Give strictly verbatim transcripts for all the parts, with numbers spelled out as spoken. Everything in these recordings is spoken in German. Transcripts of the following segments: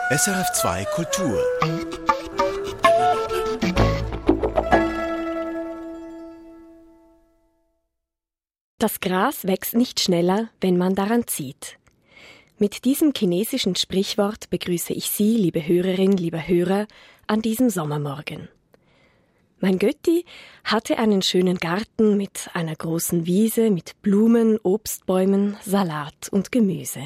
S R F zwei Kultur. Das Gras wächst nicht schneller, wenn man daran zieht. Mit diesem chinesischen Sprichwort begrüße ich Sie, liebe Hörerin, lieber Hörer, an diesem Sommermorgen. Mein Götti hatte einen schönen Garten mit einer großen Wiese, mit Blumen, Obstbäumen, Salat und Gemüse.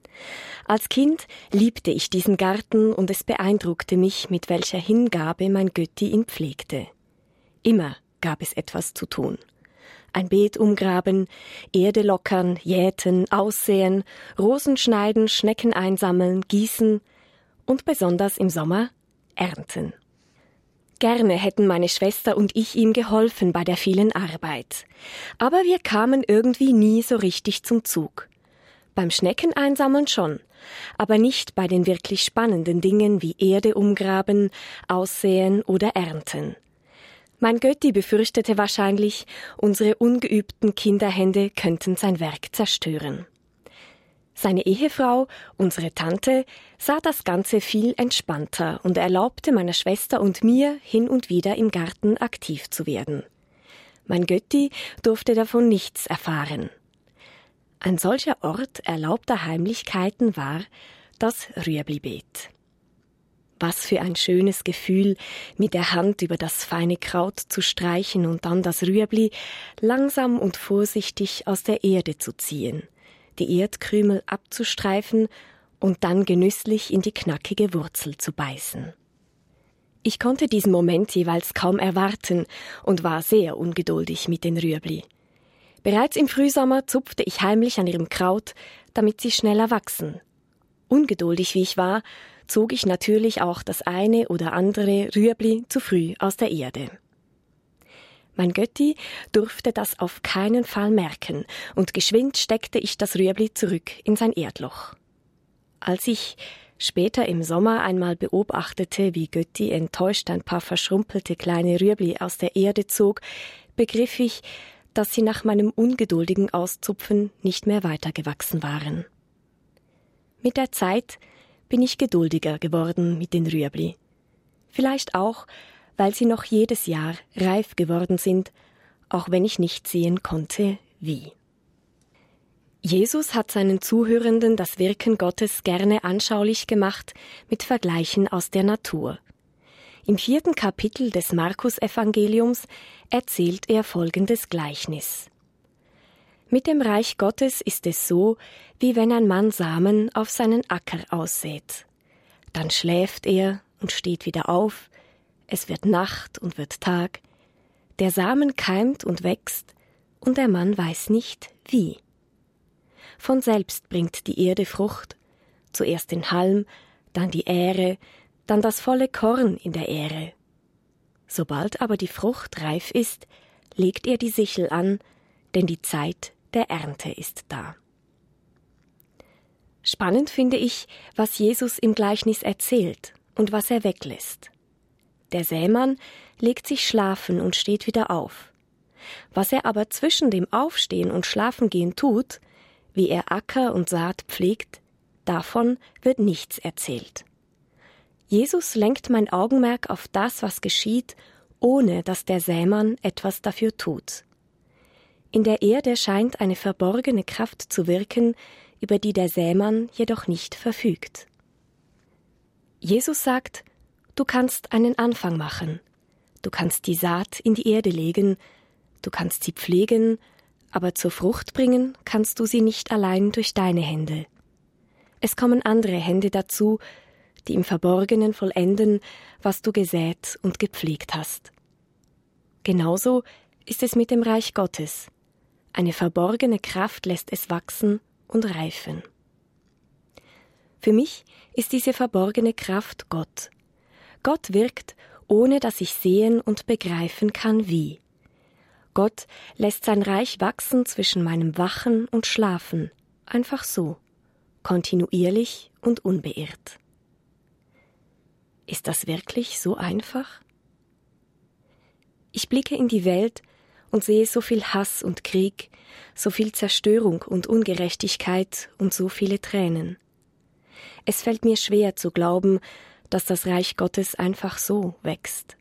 Als Kind liebte ich diesen Garten und es beeindruckte mich, mit welcher Hingabe mein Götti ihn pflegte. Immer gab es etwas zu tun. Ein Beet umgraben, Erde lockern, jäten, aussäen, Rosen schneiden, Schnecken einsammeln, gießen und besonders im Sommer ernten. Gerne hätten meine Schwester und ich ihm geholfen bei der vielen Arbeit. Aber wir kamen irgendwie nie so richtig zum Zug. Beim Schnecken einsammeln schon, aber nicht bei den wirklich spannenden Dingen wie Erde umgraben, aussäen oder ernten. Mein Götti befürchtete wahrscheinlich, unsere ungeübten Kinderhände könnten sein Werk zerstören. Seine Ehefrau, unsere Tante, sah das Ganze viel entspannter und erlaubte meiner Schwester und mir, hin und wieder im Garten aktiv zu werden. Mein Götti durfte davon nichts erfahren. Ein solcher Ort erlaubter Heimlichkeiten war das Rüeblibeet. Was für ein schönes Gefühl, mit der Hand über das feine Kraut zu streichen und dann das Rüebli langsam und vorsichtig aus der Erde zu ziehen, die Erdkrümel abzustreifen und dann genüsslich in die knackige Wurzel zu beißen. Ich konnte diesen Moment jeweils kaum erwarten und war sehr ungeduldig mit den Rüebli. Bereits im Frühsommer zupfte ich heimlich an ihrem Kraut, damit sie schneller wachsen. Ungeduldig wie ich war, zog ich natürlich auch das eine oder andere Rüebli zu früh aus der Erde. Mein Götti durfte das auf keinen Fall merken und geschwind steckte ich das Rüebli zurück in sein Erdloch. Als ich später im Sommer einmal beobachtete, wie Götti enttäuscht ein paar verschrumpelte kleine Rüebli aus der Erde zog, begriff ich, dass sie nach meinem ungeduldigen Auszupfen nicht mehr weitergewachsen waren. Mit der Zeit bin ich geduldiger geworden mit den Rüebli. Vielleicht auch, weil sie noch jedes Jahr reif geworden sind, auch wenn ich nicht sehen konnte, wie. Jesus hat seinen Zuhörenden das Wirken Gottes gerne anschaulich gemacht mit Vergleichen aus der Natur. Im vierten Kapitel des Markus-Evangeliums erzählt er folgendes Gleichnis. Mit dem Reich Gottes ist es so, wie wenn ein Mann Samen auf seinen Acker aussät. Dann schläft er und steht wieder auf, es wird Nacht und wird Tag, der Samen keimt und wächst, und der Mann weiß nicht, wie. Von selbst bringt die Erde Frucht, zuerst den Halm, dann die Ähre, dann das volle Korn in der Ähre. Sobald aber die Frucht reif ist, legt er die Sichel an, denn die Zeit der Ernte ist da. Spannend finde ich, was Jesus im Gleichnis erzählt und was er weglässt. Der Sämann legt sich schlafen und steht wieder auf. Was er aber zwischen dem Aufstehen und Schlafengehen tut, wie er Acker und Saat pflegt, davon wird nichts erzählt. Jesus lenkt mein Augenmerk auf das, was geschieht, ohne dass der Sämann etwas dafür tut. In der Erde scheint eine verborgene Kraft zu wirken, über die der Sämann jedoch nicht verfügt. Jesus sagt, du kannst einen Anfang machen, du kannst die Saat in die Erde legen, du kannst sie pflegen, aber zur Frucht bringen kannst du sie nicht allein durch deine Hände. Es kommen andere Hände dazu, die im Verborgenen vollenden, was du gesät und gepflegt hast. Genauso ist es mit dem Reich Gottes. Eine verborgene Kraft lässt es wachsen und reifen. Für mich ist diese verborgene Kraft Gott. Gott wirkt, ohne dass ich sehen und begreifen kann, wie. Gott lässt sein Reich wachsen zwischen meinem Wachen und Schlafen, einfach so, kontinuierlich und unbeirrt. Ist das wirklich so einfach? Ich blicke in die Welt und sehe so viel Hass und Krieg, so viel Zerstörung und Ungerechtigkeit und so viele Tränen. Es fällt mir schwer zu glauben, dass das Reich Gottes einfach so wächst.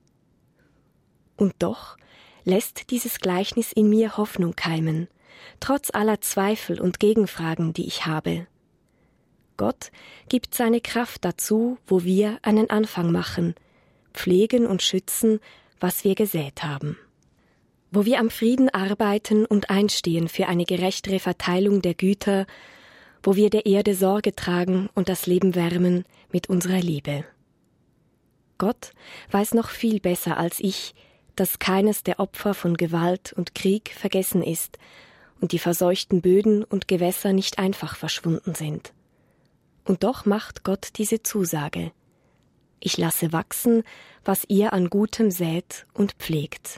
Und doch lässt dieses Gleichnis in mir Hoffnung keimen, trotz aller Zweifel und Gegenfragen, die ich habe. Gott gibt seine Kraft dazu, wo wir einen Anfang machen, pflegen und schützen, was wir gesät haben. Wo wir am Frieden arbeiten und einstehen für eine gerechtere Verteilung der Güter, wo wir der Erde Sorge tragen und das Leben wärmen mit unserer Liebe. Gott weiß noch viel besser als ich, dass keines der Opfer von Gewalt und Krieg vergessen ist und die verseuchten Böden und Gewässer nicht einfach verschwunden sind. Und doch macht Gott diese Zusage: Ich lasse wachsen, was ihr an Gutem sät und pflegt.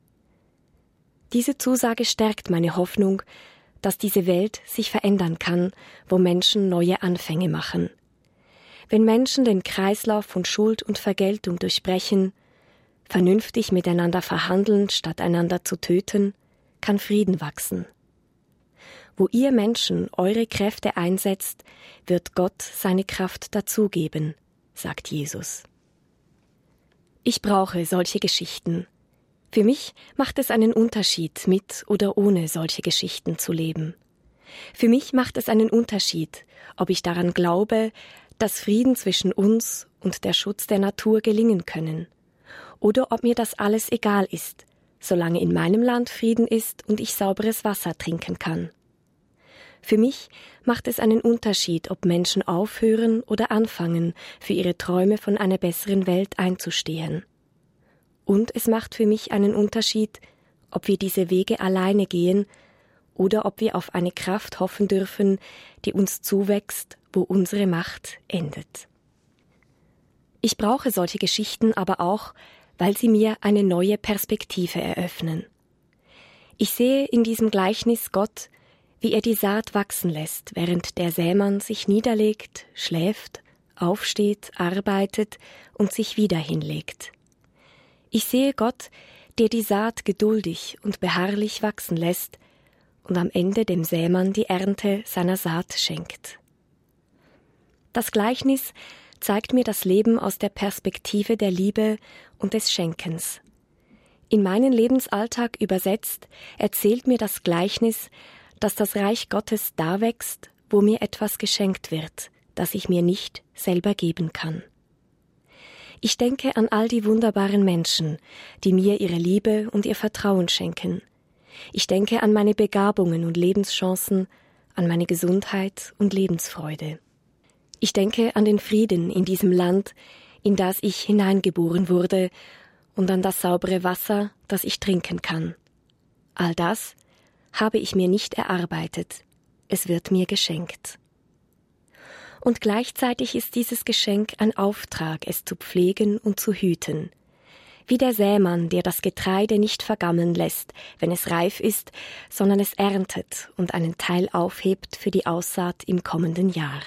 Diese Zusage stärkt meine Hoffnung, dass diese Welt sich verändern kann, wo Menschen neue Anfänge machen. Wenn Menschen den Kreislauf von Schuld und Vergeltung durchbrechen, vernünftig miteinander verhandeln, statt einander zu töten, kann Frieden wachsen. Wo ihr Menschen eure Kräfte einsetzt, wird Gott seine Kraft dazugeben, sagt Jesus. Ich brauche solche Geschichten. Für mich macht es einen Unterschied, mit oder ohne solche Geschichten zu leben. Für mich macht es einen Unterschied, ob ich daran glaube, dass Frieden zwischen uns und der Schutz der Natur gelingen können, oder ob mir das alles egal ist, solange in meinem Land Frieden ist und ich sauberes Wasser trinken kann. Für mich macht es einen Unterschied, ob Menschen aufhören oder anfangen, für ihre Träume von einer besseren Welt einzustehen. Und es macht für mich einen Unterschied, ob wir diese Wege alleine gehen oder ob wir auf eine Kraft hoffen dürfen, die uns zuwächst, wo unsere Macht endet. Ich brauche solche Geschichten aber auch, weil sie mir eine neue Perspektive eröffnen. Ich sehe in diesem Gleichnis Gott, wie er die Saat wachsen lässt, während der Sämann sich niederlegt, schläft, aufsteht, arbeitet und sich wieder hinlegt. Ich sehe Gott, der die Saat geduldig und beharrlich wachsen lässt und am Ende dem Sämann die Ernte seiner Saat schenkt. Das Gleichnis zeigt mir das Leben aus der Perspektive der Liebe und des Schenkens. In meinen Lebensalltag übersetzt erzählt mir das Gleichnis, dass das Reich Gottes da wächst, wo mir etwas geschenkt wird, das ich mir nicht selber geben kann. Ich denke an all die wunderbaren Menschen, die mir ihre Liebe und ihr Vertrauen schenken. Ich denke an meine Begabungen und Lebenschancen, an meine Gesundheit und Lebensfreude. Ich denke an den Frieden in diesem Land, in das ich hineingeboren wurde, und an das saubere Wasser, das ich trinken kann. All das habe ich mir nicht erarbeitet, es wird mir geschenkt. Und gleichzeitig ist dieses Geschenk ein Auftrag, es zu pflegen und zu hüten. Wie der Sämann, der das Getreide nicht vergammeln lässt, wenn es reif ist, sondern es erntet und einen Teil aufhebt für die Aussaat im kommenden Jahr.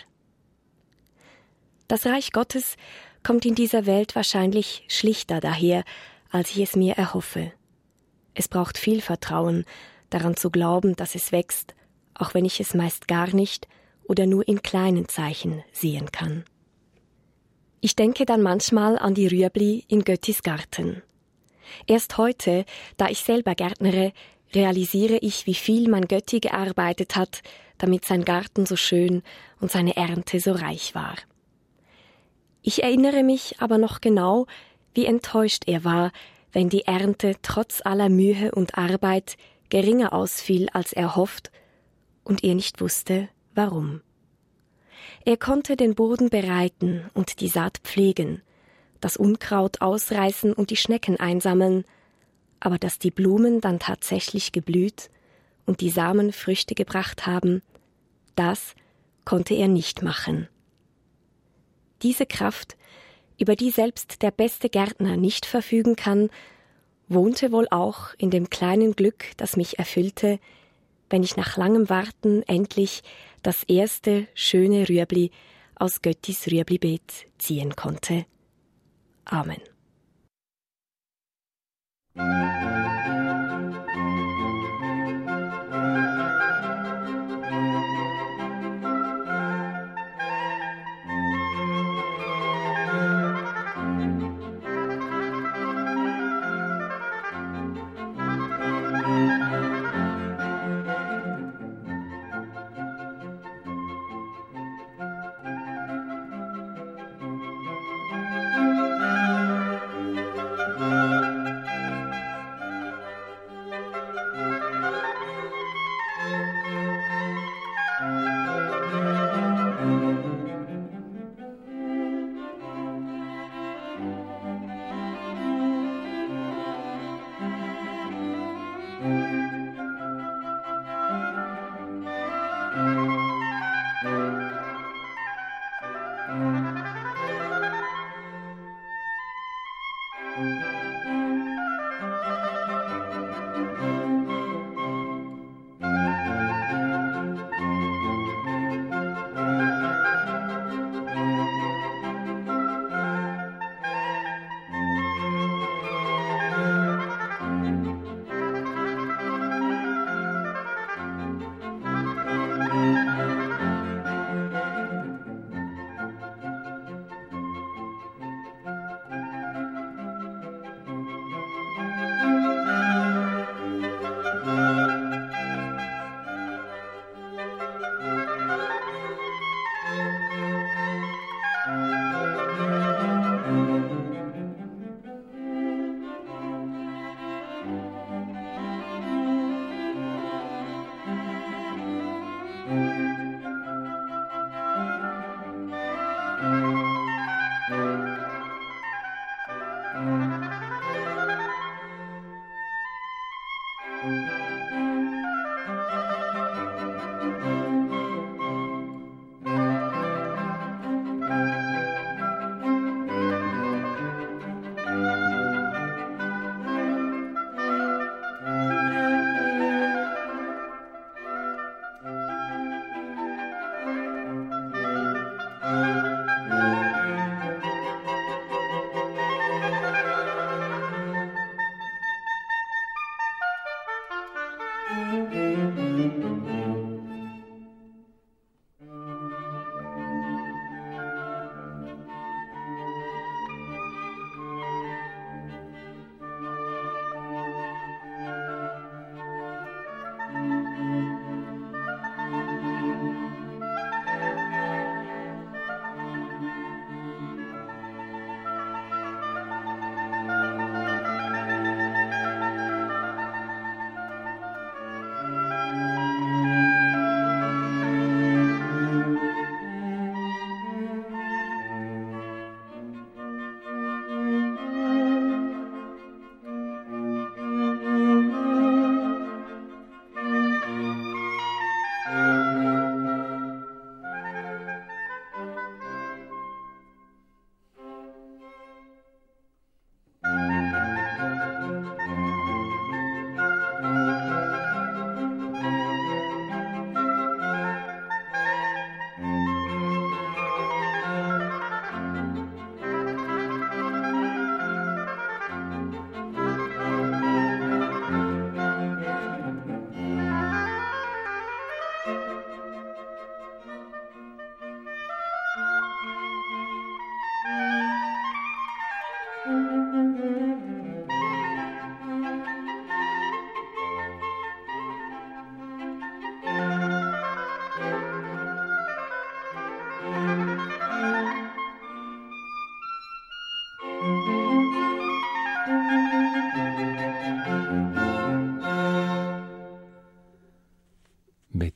Das Reich Gottes kommt in dieser Welt wahrscheinlich schlichter daher, als ich es mir erhoffe. Es braucht viel Vertrauen, daran zu glauben, dass es wächst, auch wenn ich es meist gar nicht oder nur in kleinen Zeichen sehen kann. Ich denke dann manchmal an die Rüebli in Göttis Garten. Erst heute, da ich selber gärtnere, realisiere ich, wie viel mein Götti gearbeitet hat, damit sein Garten so schön und seine Ernte so reich war. Ich erinnere mich aber noch genau, wie enttäuscht er war, wenn die Ernte trotz aller Mühe und Arbeit geringer ausfiel, als er hofft, und er nicht wusste, warum. Er konnte den Boden bereiten und die Saat pflegen, das Unkraut ausreißen und die Schnecken einsammeln, aber dass die Blumen dann tatsächlich geblüht und die Samen Früchte gebracht haben, das konnte er nicht machen. Diese Kraft, über die selbst der beste Gärtner nicht verfügen kann, wohnte wohl auch in dem kleinen Glück, das mich erfüllte, wenn ich nach langem Warten endlich das erste schöne Rüebli aus Göttis Rüeblibeet ziehen konnte. Amen.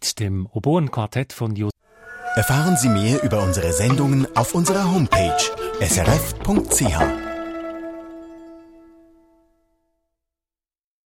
mit dem Oboenquartett von Josef. Erfahren Sie mehr über unsere Sendungen auf unserer Homepage s r f punkt c h.